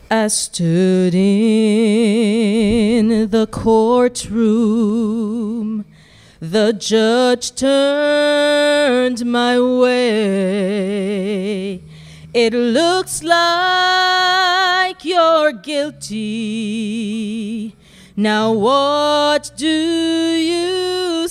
I stood in the courtroom. The judge turned my way. It looks like you're guilty. Now what do you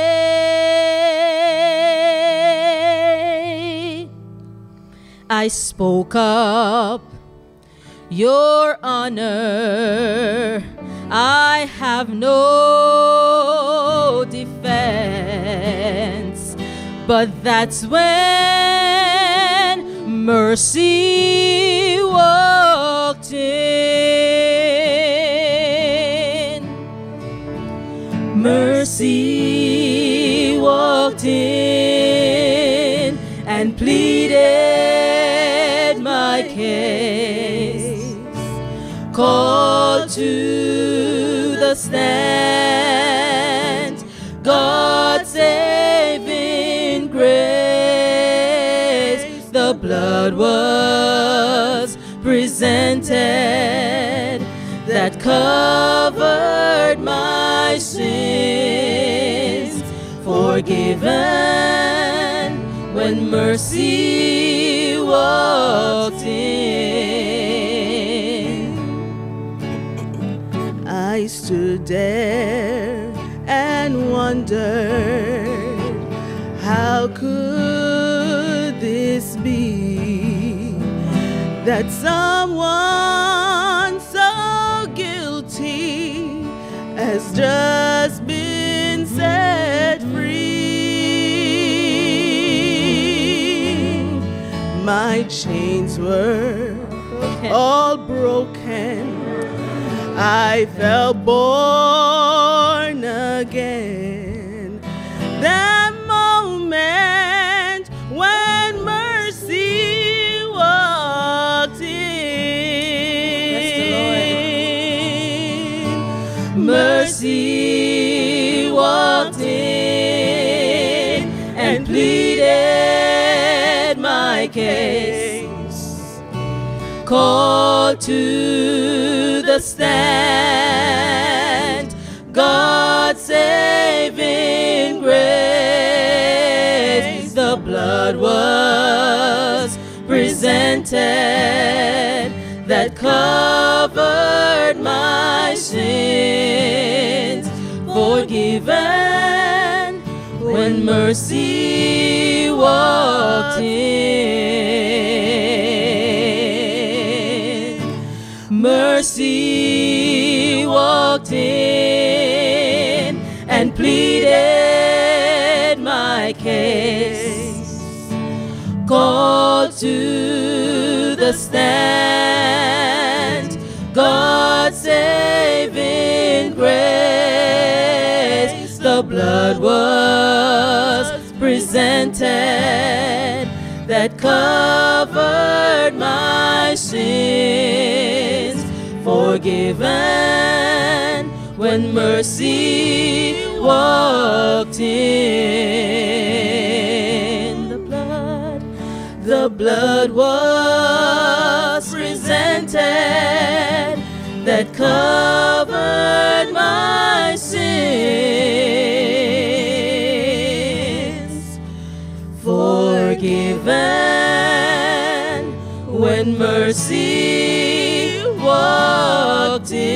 say? I spoke up, Your Honor, I have no defense. But that's when mercy walked in. Mercy walked in and pleaded my case. Called to the stand God's saving grace. The blood was presented that covered my sins, forgiven when mercy walked in. I stood there and wondered, how could this be that someone so guilty has just been set free? My chains were all broken. I felt born again. That moment when mercy walked in. Mercy walked in and pleaded my case. Called to the stand God's saving grace. The blood was presented that covered my sins, forgiven when mercy walked in. Mercy walked in and pleaded my case. Called to the stand God's saving grace. The blood was presented that covered my sins, forgiven when mercy walked in. The blood was presented that covered my sins, forgiven when mercy walked in.